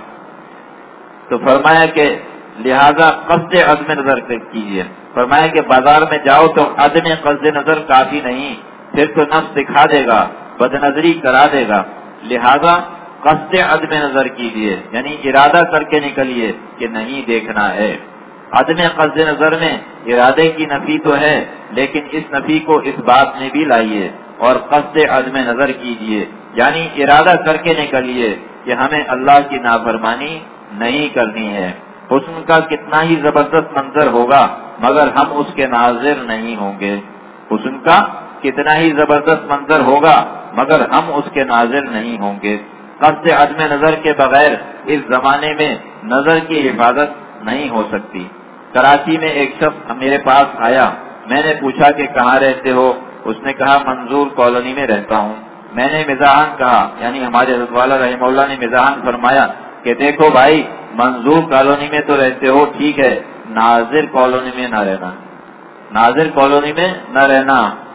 تو فرمایا کہ لہذا قصد عدم نظر کیجیے۔ فرمایا کہ بازار میں جاؤ تو عدم قصد نظر کافی نہیں، پھر تو نفس دکھا دے گا، بد نظری کرا دے گا، لہذا قصد عدم نظر کیجیے، یعنی ارادہ کر کے نکلیے کہ نہیں دیکھنا ہے۔ عدم قصد نظر میں ارادے کی نفی تو ہے، لیکن اس نفی کو اس بات میں بھی لائیے اور قصد عدم نظر کیجیے، یعنی ارادہ کر کے نکلیے کہ ہمیں اللہ کی نافرمانی نہیں کرنی ہے۔ حسن کا کتنا ہی زبردست منظر ہوگا مگر ہم اس کے ناظر نہیں ہوں گے، حسن کا کتنا ہی زبردست منظر ہوگا مگر ہم اس کے ناظر نہیں ہوں گے۔ قصد عدم نظر کے بغیر اس زمانے میں نظر کی حفاظت نہیں ہو سکتی۔ کراچی میں ایک شخص میرے پاس آیا، میں نے پوچھا کہ کہاں رہتے ہو؟ اس نے کہا منظور کالونی میں رہتا ہوں۔ میں نے مزاحاً کہا، یعنی ہمارے حضرت والا رحمہ اللہ نے مزاحاً فرمایا کہ دیکھو بھائی منظور کالونی میں تو رہتے ہو ٹھیک ہے، ناظر کالونی میں نہ رہنا، ناظر کالونی میں نہ رہنا،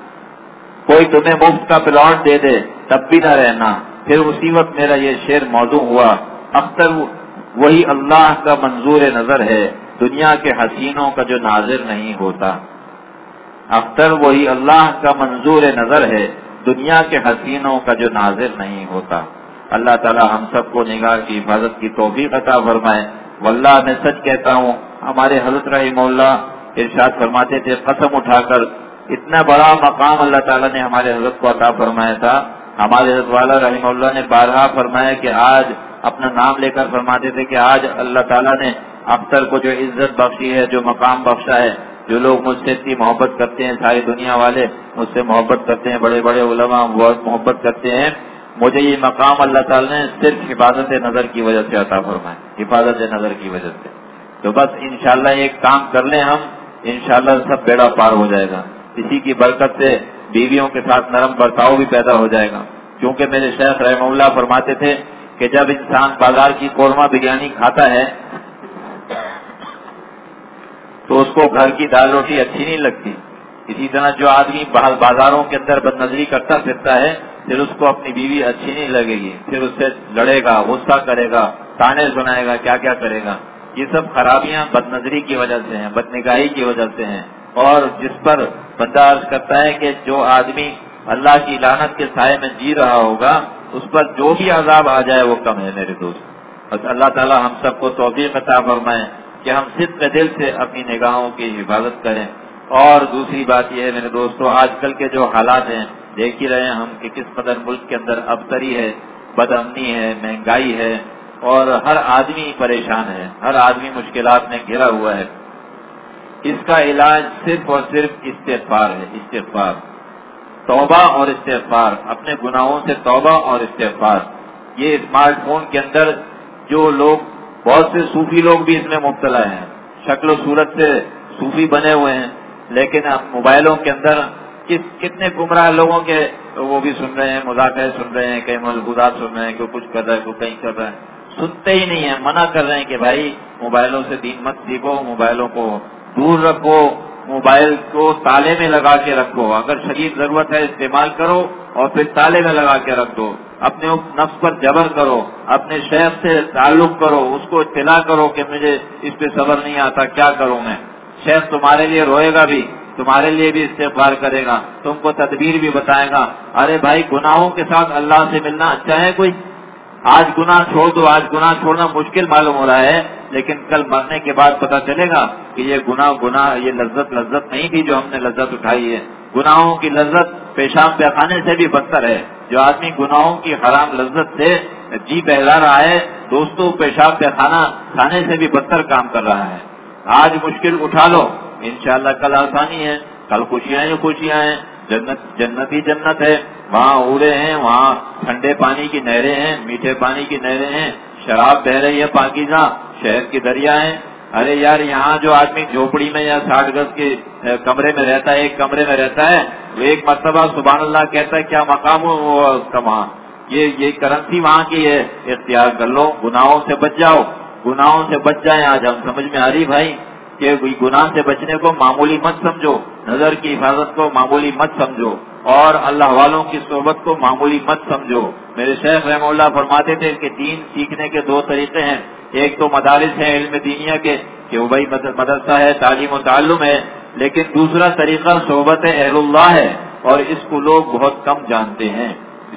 کوئی تمہیں مفت کا پلاٹ دے دے تب بھی نہ رہنا۔ پھر اسی وقت میرا یہ شعر موضوع ہوا، اختر وہی اللہ کا منظور نظر ہے، دنیا کے حسینوں کا جو ناظر نہیں ہوتا۔ اختر وہی اللہ کا منظور نظر ہے، دنیا کے حسینوں کا جو ناظر نہیں ہوتا۔ اللہ تعالی ہم سب کو نگاہ کی حفاظت کی توفیق عطا فرمائے۔ واللہ میں سچ کہتا ہوں، ہمارے حضرت رحمہ اللہ ارشاد فرماتے تھے قسم اٹھا کر، اتنا بڑا مقام اللہ تعالیٰ نے ہمارے حضرت کو عطا فرمایا تھا۔ ہمارے حضرت والا رحمہ اللہ نے بارہا فرمایا کہ آج اپنا نام لے کر فرماتے تھے کہ آج اللہ تعالیٰ نے اختر کو جو عزت بخشی ہے، جو مقام بخشا ہے، جو لوگ مجھ سے اتنی محبت کرتے ہیں، ساری دنیا والے مجھ سے محبت کرتے ہیں، بڑے بڑے علماء بہت محبت کرتے ہیں، مجھے یہ مقام اللہ تعالیٰ نے صرف حفاظت نظر کی وجہ سے عطا فرمایا، حفاظت نظر کی وجہ سے۔ تو بس انشاءاللہ ایک کام کر لیں ہم، انشاءاللہ سب بیڑا پار ہو جائے گا۔ اسی کی برکت سے بیویوں کے ساتھ نرم برتاؤ بھی پیدا ہو جائے گا، کیونکہ میرے شیخ رحمہ اللہ فرماتے تھے کہ جب انسان بازار کی قورمہ بریانی کھاتا ہے تو اس کو گھر کی دال روٹی اچھی نہیں لگتی، اسی طرح جو آدمی بازاروں کے اندر بد نظری کرتا پھرتا ہے پھر اس کو اپنی بیوی اچھی نہیں لگے گی، پھر اس سے لڑے گا، غصہ کرے گا، تانے سنائے گا، کیا کیا کرے گا. یہ سب خرابیاں بد نظری کی وجہ سے ہیں، بد نگاہی کی وجہ سے ہیں. اور جس پر بندہ عرض کرتا ہے کہ جو آدمی اللہ کی لعنت کے سائے میں جی رہا ہوگا اس پر جو بھی عذاب آ جائے وہ کم ہے میرے دوست. بس اللہ تعالی ہم سب کو توفیق عطا فرمائے کہ ہم صدق دل سے اپنی نگاہوں کی حفاظت کریں. اور دوسری بات یہ ہے میرے دوستو، آج کل کے جو حالات ہیں دیکھ ہی رہے ہیں ہم کہ کس قدر ملک کے اندر ابتری ہے، بد امنی ہے، مہنگائی ہے، اور ہر آدمی پریشان ہے، ہر آدمی مشکلات میں گھرا ہوا ہے. اس کا علاج صرف اور صرف استغفار ہے. استغفار، توبہ اور استغفار، اپنے گناہوں سے توبہ اور استغفار. یہ اسمارٹ فون کے اندر جو لوگ، بہت سے صوفی لوگ بھی اس میں مبتلا ہیں، شکل و صورت سے صوفی بنے ہوئے ہیں، لیکن اب موبائلوں کے اندر کتنے گمراہ لوگوں کے وہ بھی سن رہے ہیں، مذاکرے سن رہے ہیں، کئی ملغوزات سن رہے ہیں، کوئی کچھ کر رہا ہے، کوئی کہیں کر رہا ہے. سنتے ہی نہیں ہیں، منع کر رہے ہیں کہ بھائی موبائلوں سے دین مت سیکھو، موبائلوں کو دور رکھو، موبائل کو تالے میں لگا کے رکھو، اگر شدید ضرورت ہے استعمال کرو اور پھر تالے میں لگا کے رکھ دو. اپنے نفس پر جبر کرو، اپنے شیخ سے تعلق کرو، اس کو اطلاع کرو کہ مجھے اس پہ صبر نہیں آتا، کیا کروں میں. شیخ تمہارے لیے روئے گا بھی، تمہارے لیے بھی استغفار کرے گا، تم کو تدبیر بھی بتائے گا. ارے بھائی گناہوں کے ساتھ اللہ سے ملنا اچھا ہے کوئی؟ آج گناہ چھوڑ دو، آج گناہ چھوڑنا مشکل معلوم ہو رہا ہے، لیکن کل مرنے کے بعد پتہ چلے گا کہ یہ گناہ یہ لذت نہیں تھی جو ہم نے لذت اٹھائی ہے. گناہوں کی لذت پیشاب پیخانے سے بھی بدتر ہے. جو آدمی گناہوں کی حرام لذت سے جی بہلا رہا ہے دوستوں، پیشاب پیخانہ کھانے سے بھی بدتر کام کر رہا ہے. آج مشکل اٹھا لو، انشاءاللہ کل آسانی ہے، کل خوشیاں ہی خوشیاں ہیں. جنت ہی جنت ہے، وہاں اڑے ہیں، وہاں ٹھنڈے پانی کی نہریں ہیں، میٹھے پانی کی نہریں ہیں، شراب بہ رہی ہے پاکیزہ، شہد کی دریا ہیں. ارے یار یہاں جو آدمی جھوپڑی میں یا 60 گز کے کمرے میں رہتا ہے، ایک کمرے میں رہتا ہے، وہ ایک مرتبہ سبحان اللہ کہتا ہے، کیا مقام ہو اس کا وہاں. یہ کرنسی وہاں کی ہے، اختیار کر لو، گناہوں سے بچ جاؤ، گناہوں سے بچ جائیں. آج ہم سمجھ میں آ رہی بھائی کہ گناہ سے بچنے کو معمولی مت سمجھو، نظر کی حفاظت کو معمولی مت سمجھو، اور اللہ والوں کی صحبت کو معمولی مت سمجھو. میرے شیخ رحمہ اللہ فرماتے تھے کہ دین سیکھنے کے 2 طریقے ہیں. ایک تو مدارس ہیں علم دینیا کے کہ وہ بھائی مدرسہ ہے، تعلیم و تعلم ہے، لیکن دوسرا طریقہ صحبت اہل اللہ ہے، اور اس کو لوگ بہت کم جانتے ہیں،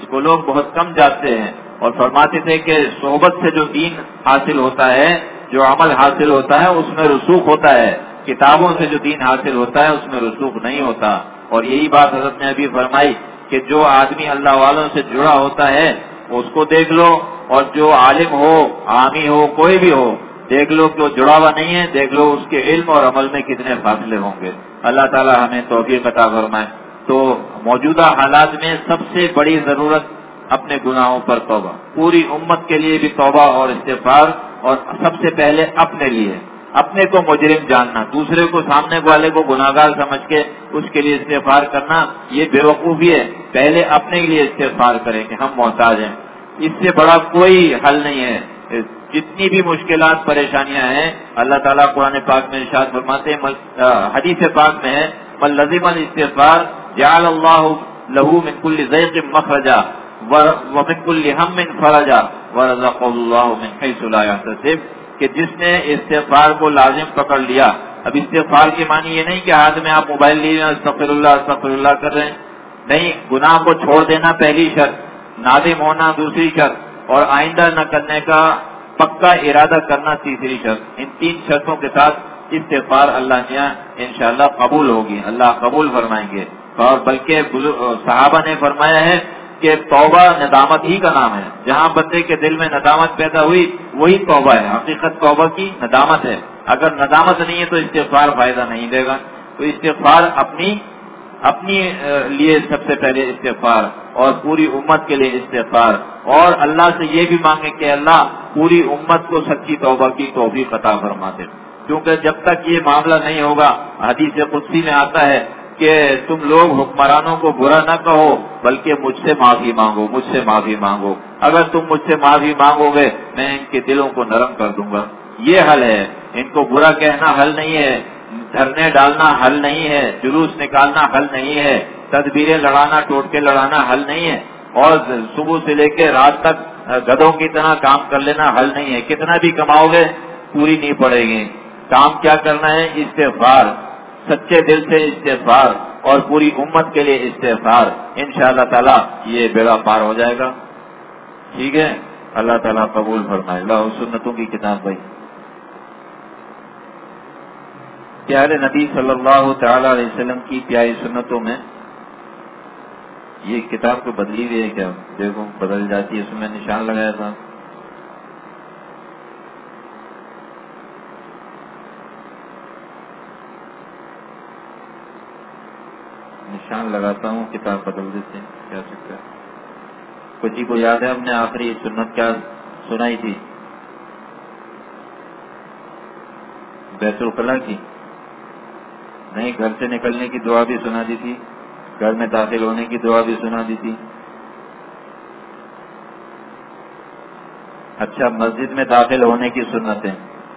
اور فرماتے تھے کہ صحبت سے جو دین حاصل ہوتا ہے، جو عمل حاصل ہوتا ہے اس میں رسوخ ہوتا ہے، کتابوں سے جو دین حاصل ہوتا ہے اس میں رسوخ نہیں ہوتا. اور یہی بات حضرت نے ابھی فرمائی کہ جو آدمی اللہ والوں سے جڑا ہوتا ہے اس کو دیکھ لو، اور جو عالم ہو، عامی ہو، کوئی بھی ہو، دیکھ لو کہ وہ جڑا ہوا نہیں ہے، دیکھ لو اس کے علم اور عمل میں کتنے فاصلے ہوں گے. اللہ تعالی ہمیں توفیق عطا فرمائے. تو موجودہ حالات میں سب سے بڑی ضرورت اپنے گناہوں پر توبہ، پوری امت کے لیے بھی توبہ اور استغفار، اور سب سے پہلے اپنے لیے، اپنے کو مجرم جاننا، دوسرے کو سامنے والے کو گناہگار سمجھ کے اس کے لیے استغفار کرنا یہ بے وقوفی ہے. پہلے اپنے لیے استغفار کریں کہ ہم محتاج ہیں. اس سے بڑا کوئی حل نہیں ہے. جتنی بھی مشکلات پریشانیاں ہیں اللہ تعالیٰ قرآن پاک میں ارشاد فرماتے ہیں، حدیث پاک میں ہے، من لزم الاستغفار جعل اللہ له من كل ضيق مخرجا ومن كل هم فرجا ورزقه الله من حيث لا يحتسب. کہ جس نے استغفار کو لازم پکڑ لیا. اب استغفار کے معنی یہ نہیں کہ ہاتھ میں آپ موبائل لیے استغفر اللہ کر رہے ہیں، نہیں. گناہ کو چھوڑ دینا پہلی شرط، نادم ہونا دوسری شرط، اور آئندہ نہ کرنے کا پکا ارادہ کرنا تیسری شرط. ان 3 شرطوں کے ساتھ استغفار اللہ نے انشاءاللہ قبول ہوگی، اللہ قبول فرمائیں گے. اور بلکہ صحابہ نے فرمایا ہے کہ توبہ ندامت ہی کا نام ہے. جہاں بندے کے دل میں ندامت پیدا ہوئی وہی توبہ ہے. حقیقت توبہ کی ندامت ہے. اگر ندامت نہیں ہے تو استغفار فائدہ نہیں دے گا. تو استغفار اپنی لیے سب سے پہلے استغفار، اور پوری امت کے لیے استغفار، اور اللہ سے یہ بھی مانگے کہ اللہ پوری امت کو سچی توبہ کی توفیق عطا فرما دے. کیونکہ جب تک یہ معاملہ نہیں ہوگا، حدیث قدسی میں آتا ہے کہ تم لوگ حکمرانوں کو برا نہ کہو بلکہ مجھ سے معافی مانگو. اگر تم مجھ سے معافی مانگو گے میں ان کے دلوں کو نرم کر دوں گا. یہ حل ہے. ان کو برا کہنا حل نہیں ہے، دھرنے ڈالنا حل نہیں ہے، جلوس نکالنا حل نہیں ہے، تدبیریں لڑانا، ٹوٹکے لڑانا حل نہیں ہے، اور صبح سے لے کے رات تک گدھوں کی طرح کام کر لینا حل نہیں ہے. کتنا بھی کماؤ گے پوری نہیں پڑے گی. کام کیا کرنا ہے؟ استغفار، سچے دل سے استغفار اور پوری امت کے لیے استغفار. انشاءاللہ تعالی یہ بیڑا پار ہو جائے گا. ٹھیک ہے، اللہ تعالیٰ قبول فرمائے. اللہ سنتوں کی کتاب بھائی. پیارے نبی صلی اللہ تعالی علیہ وسلم کی پیاری سنتوں میں یہ کتاب کو بدلی ہوئی ہے کیا؟ دیکھو بدل جاتی ہے، اس میں نشان لگایا تھا. نشان لگاتا ہوں، کتاب بدل دیتے ہیں، کیا سکتا ہے. کسی کو یاد ہے ہم نے آخری سنت کیا سنائی تھی؟ بیت الخلا کی نہیں، گھر سے نکلنے کی دعا بھی سنا دی تھی، گھر میں داخل ہونے کی دعا بھی سنا دی تھی. اچھا، مسجد میں داخل ہونے کی سنتیں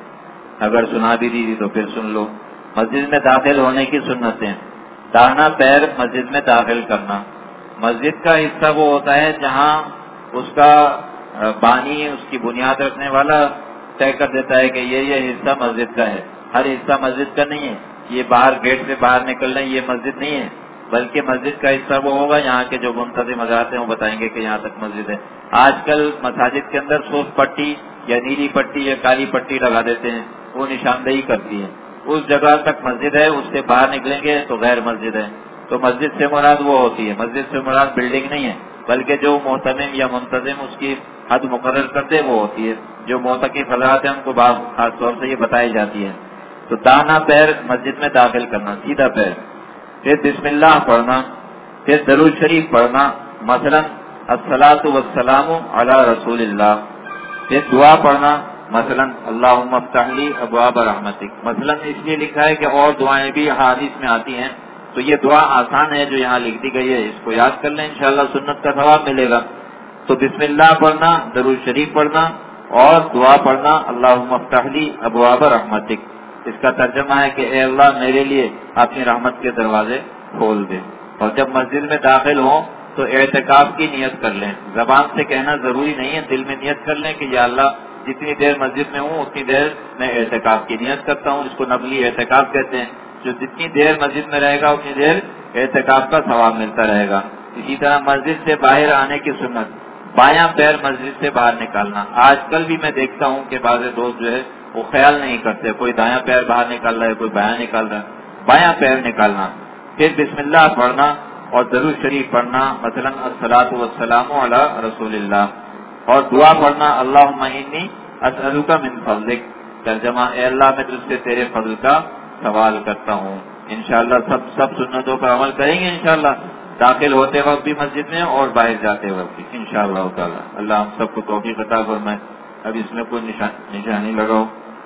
اگر سنا بھی دی تو پھر سن لو. مسجد میں داخل ہونے کی سنتیں: داہنا پیر مسجد میں داخل کرنا. مسجد کا حصہ وہ ہوتا ہے جہاں اس کا بانی، اس کی بنیاد رکھنے والا طے کر دیتا ہے کہ یہ حصہ مسجد کا ہے. ہر حصہ مسجد کا نہیں ہے. یہ باہر گیٹ سے باہر نکلنا یہ مسجد نہیں ہے، بلکہ مسجد کا حصہ وہ ہوگا یہاں کے جو منتظم حضرات ہیں وہ بتائیں گے کہ یہاں تک مسجد ہے. آج کل مساجد کے اندر سرخ پٹی یا نیلی پٹی یا کالی پٹی لگا دیتے ہیں، وہ نشاندہی کرتی ہے اس جگہ تک مسجد ہے، اس سے باہر نکلیں گے تو غیر مسجد ہے. تو مسجد سے مراد وہ ہوتی ہے، مسجد سے مراد بلڈنگ نہیں ہے، بلکہ جو محتمم یا منتظم اس کی حد مقرر کرتے وہ ہوتی ہے. جو معتکف حضرات ہیں ان کو خاص طور سے یہ بتائی جاتی ہے. تو داہنا پیر مسجد میں داخل کرنا، سیدھا پیر. پھر بسم اللہ پڑھنا، پھر درود شریف پڑھنا، مثلا الصلاۃ والسلام علی رسول اللہ. پھر دعا پڑھنا، مثلا اللہم افتح لی ابواب رحمتک. مثلا اس لیے لکھا ہے کہ اور دعائیں بھی حدیث میں آتی ہیں، تو یہ دعا آسان ہے جو یہاں لکھ دی گئی ہے، اس کو یاد کر لیں، انشاءاللہ سنت کا ثواب ملے گا. تو بسم اللہ پڑھنا، درود شریف پڑھنا اور دعا پڑھنا اللہم افتح لی ابواب رحمتک. اس کا ترجمہ ہے کہ اے اللہ میرے لیے اپنی رحمت کے دروازے کھول دے. اور جب مسجد میں داخل ہوں تو اعتکاف کی نیت کر لیں. زبان سے کہنا ضروری نہیں ہے، دل میں نیت کر لیں کہ یا اللہ جتنی دیر مسجد میں ہوں اتنی دیر میں اعتکاف کی نیت کرتا ہوں. اس کو نفلی اعتکاف کہتے ہیں. جو جتنی دیر مسجد میں رہے گا اتنی دیر اعتکاف کا ثواب ملتا رہے گا. اسی طرح مسجد سے باہر آنے کی سنت: بایاں پیر مسجد سے باہر نکالنا. آج کل بھی میں دیکھتا ہوں کہ بعض دوست جو ہے وہ خیال نہیں کرتے، کوئی دایاں پیر باہر نکال رہا ہے، کوئی بایاں نکال رہا ہے. بایاں پیر نکالنا، پھر بسم اللہ پڑھنا اور درود شریف پڑھنا، مثلا الصلاۃ والسلام علی رسول اللہ. اور دعا پڑھنا اللہم انی اسألک من فضلک. ترجمہ: اے اللہ میں تجھ سے تیرے فضل کا سوال کرتا ہوں. انشاءاللہ سب سنتوں پر عمل کریں گے انشاءاللہ، داخل ہوتے وقت بھی مسجد میں اور باہر جاتے وقت بھی انشاءاللہ تعالی. اللہ ہم سب کو توفیق عطا فرمائے. اب اس میں کوئی نشانی لگاؤ.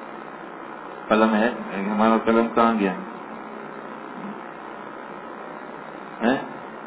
قلم ہے؟ ہمارا قلم کہاں گیا ہے؟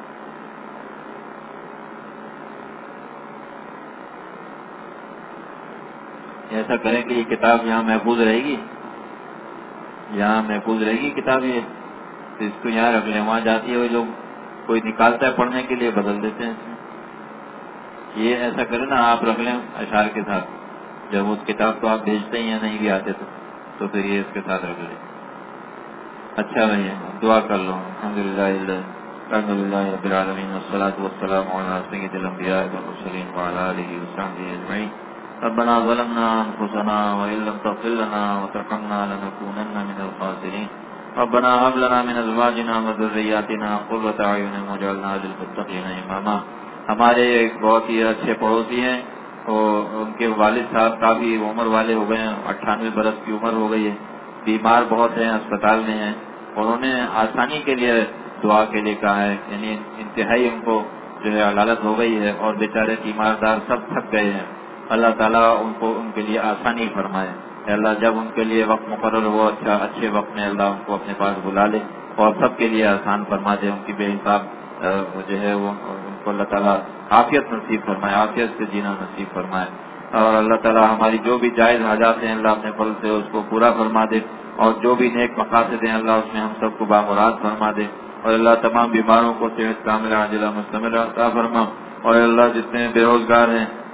ایسا کریں کہ یہ کتاب یہاں محفوظ رہے گی، یہاں محفوظ رہے گی کتاب. یہ تو اس کو یہاں رکھ لیں، وہاں جاتی ہے وہ لوگ کوئی نکالتا ہے پڑھنے کے لیے بدل دیتے ہیں. یہ ایسا کریں نا، آپ رکھ لیں اشعار کے ساتھ. جب اس کتاب کو آپ بھیجتے ہیں یا نہیں بھی آتے تو پھر یہ اس کے ساتھ رکھ لیں. اچھا بھائی دعا کر لو. الحمدللہ رب العالمین والصلاة والسلام علی سید الانبیاء والمرسلین وعلی آلہ وصحبہ اجمعین. ربنا ظلمنا انفسنا وان لم تغفر لنا وترحمنا لنكونن من الخاسرین. ربنا هب لنا من ازواجنا وذرياتنا قرة اعین واجعلنا للمتقین اماما. ہمارے ایک بہت ہی اچھے پڑوسی ہیں، اور ان کے والد صاحب کافی عمر والے ہو گئے ہیں، 98 برس کی عمر ہو گئی ہے، بیمار بہت ہیں، اسپتال میں ہیں، اور انہوں نے آسانی کے لیے دعا کے لیے کہا ہے. یعنی انتہائی ان کو جو ہے علالت ہو گئی ہے اور بیچارے تیماردار سب تھک گئے ہیں. اللہ تعالیٰ ان کے لیے آسانی فرمائے. اللہ جب ان کے لیے وقت مقرر ہو اچھے وقت میں اللہ ان کو اپنے پاس بلا لے اور سب کے لیے آسان فرما دے. ان کی بے حساب جو ہے وہ ان کو اللہ تعالیٰ عافیت نصیب فرمائے، عافیت سے جینا نصیب فرمائے. اور اللہ تعالیٰ ہماری جو بھی جائز حاجات ہیں اللہ اپنے فضل سے اس کو پورا فرما دے، اور جو بھی نیک مقاصد ہیں اللہ اس میں ہم سب کو بامراد فرما دے. اور اللہ تمام بیماروں کو صحت کاملہ عاجلہ مستمرہ عطا فرما. اور اللہ جتنے بے روزگار ہیں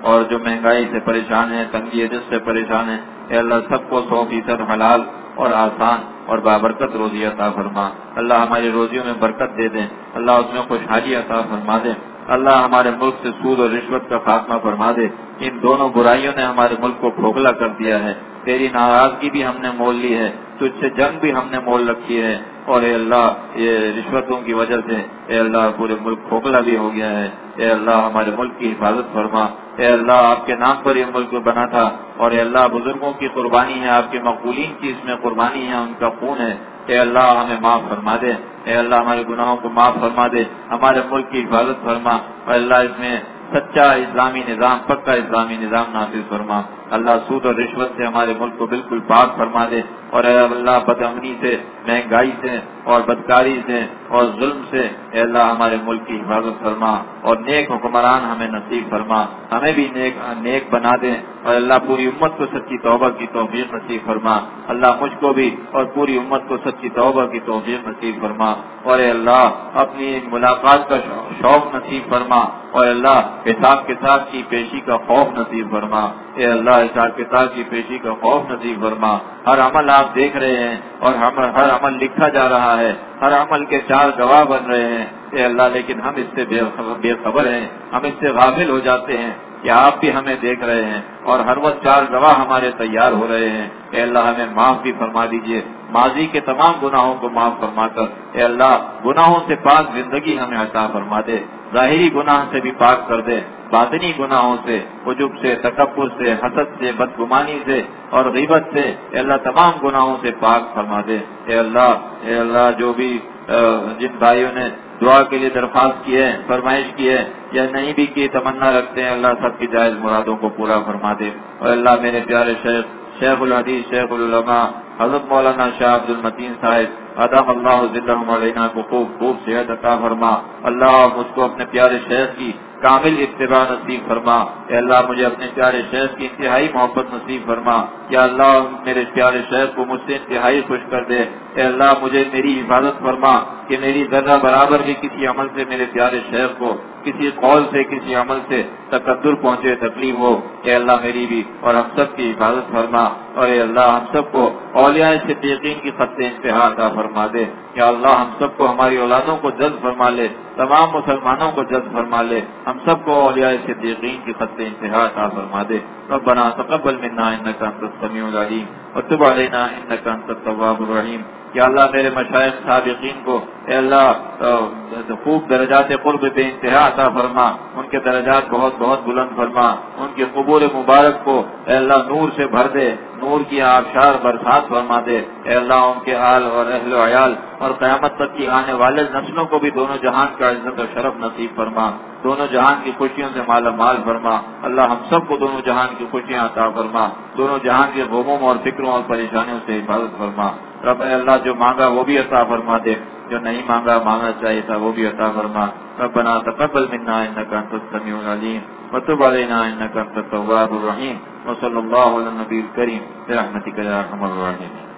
اور جو مہنگائی سے پریشان ہیں، تنگی رزق سے پریشان ہیں، اے اللہ سب کو 100% حلال اور آسان اور بابرکت روزی عطا فرما۔ اللہ ہماری روزیوں میں برکت دے دیں، اللہ اس میں خوشحالی عطا فرما دے۔ اللہ ہمارے ملک سے سود اور رشوت کا خاتمہ فرما دے۔ ان دونوں برائیوں نے ہمارے ملک کو کھوکھلا کر دیا ہے، تیری ناراضگی بھی ہم نے مول لی ہے، تجھ سے جنگ بھی ہم نے مول رکھی ہے، اور اے اللہ یہ رشوتوں کی وجہ سے اے اللہ پورے ملک کھوکھلا بھی ہو گیا ہے۔ اے اللہ ہمارے ملک کی حفاظت فرما۔ اے اللہ آپ کے نام پر یہ ملک بنا تھا، اور اے اللہ بزرگوں کی قربانی ہے، آپ کے مقبولین کی اس میں قربانی ہے، ان کا خون ہے۔ اے اللہ ہمیں معاف فرما دے، اے اللہ ہمارے گناہوں کو معاف فرما دے، ہمارے ملک کی حفاظت فرما، اور اللہ اس میں سچا اسلامی نظام، پکا اسلامی نظام نافذ فرما۔ اللہ سود اور رشوت سے ہمارے ملک کو بالکل پاک فرما دے، اور اے اللہ بد امنی سے، مہنگائی سے اور بدکاری سے اور ظلم سے اے اللہ ہمارے ملک کی حفاظت فرما، اور نیک حکمران ہمیں نصیب فرما، ہمیں بھی نیک بنا دے، اور اللہ پوری امت کو سچی توبہ کی توفیق نصیب فرما۔ اللہ مجھ کو بھی اور پوری امت کو سچی توبہ کی توفیق نصیب فرما، اور اے اللہ اپنی ملاقات کا شوق نصیب فرما، اور اللہ حساب کتاب کی پیشی کا خوف نصیب فرما۔ اے اللہ حساب کتاب کی پیشی کا خوف نصیب فرما۔ ہر عمل آپ دیکھ رہے ہیں، اور ہر عمل لکھا جا رہا ہے، ہر عمل کے 4 گواہ بن رہے ہیں اے اللہ، لیکن ہم اس سے بے خبر ہیں، ہم اس سے غافل ہو جاتے ہیں کہ آپ بھی ہمیں دیکھ رہے ہیں، اور ہر وقت 4 گواہ ہمارے تیار ہو رہے ہیں۔ اے اللہ ہمیں معاف بھی فرما دیجئے، ماضی کے تمام گناہوں کو معاف فرما کر اے اللہ گناہوں سے پاک زندگی ہمیں عطا فرما دے، ظاہری گناہ سے بھی پاک کر دے، باطنی گناہوں سے، عجب سے، تکبر سے، حسد سے، بدگمانی سے اور غیبت سے اے اللہ تمام گناہوں سے پاک فرما دے۔ اے اللہ جو بھی جن بھائیوں نے دعا کے لیے درخواست کی ہے، فرمائش کی ہے یا نہیں بھی کی تمنا رکھتے ہیں، اللہ سب کی جائز مرادوں کو پورا فرما دے۔ اور اللہ میرے پیارے شیخ الحدیث، شیخ العلماء حضرت مولانا شاہ عبد المتین صاحب ادام اللہ ذلہم علینا کو خوب صحت عطا فرما۔ اللہ مجھ کو اپنے پیارے شیخ کی کامل اتباع نصیب فرما۔ اے اللہ مجھے اپنے پیارے شیخ کی انتہائی محبت نصیب فرما۔ یا اللہ میرے پیارے شیخ کو مجھ سے انتہائی خوش کر دے۔ اے اللہ مجھے میری حفاظت فرما کہ میری ذرہ برابر بھی کسی عمل سے میرے پیارے شیخ کو، کسی قول سے، کسی عمل سے تقدر پہنچے، تکلیف ہو، اے اللہ میری بھی اور ہم سب کی حفاظت فرما۔ اور اے اللہ ہم سب کو اولیاء صدیقین کی خط انتہا عطا فرما دے۔ یا اللہ ہم سب کو، ہماری اولادوں کو جلد فرما لے، تمام مسلمانوں کو جلد فرما لے، ہم سب کو اولیاء صدیقین کی خط انتہا عطا فرما دے۔ ربنا تقبل منا انک انت السمیع العلیم وتب علینا انک انت التواب الرحیم۔ یا اللہ میرے مشائخ سابقین کو اے اللہ خوب درجات قرب بے انتہا عطا فرما، ان کے درجات بہت بہت بلند فرما، ان کے قبور مبارک کو اے اللہ نور سے بھر دے، نور کی آبشار برسات فرما دے۔ اے اللہ ان کے آل اور اہل و عیال اور قیامت تک کی آنے والے نسلوں کو بھی دونوں جہان کا عزت و شرف نصیب فرما، دونوں جہان کی خوشیوں سے مالا مال فرما۔ اللہ ہم سب کو دونوں جہان کی خوشیاں عطا فرما، دونوں جہان کے غموم اور فکروں اور پریشانیوں سے حفاظت فرما۔ رب اے اللہ جو مانگا وہ بھی عطا فرما دے، جو نہیں مانگنا چاہیے تھا وہ بھی عطا فرما۔ ربنا تقبل منا انک انت السمیع العلیم وتب علینا انک انت التواب الرحیم وصلی اللہ علی النبی الکریم برحمتک یا ارحم الراحمین۔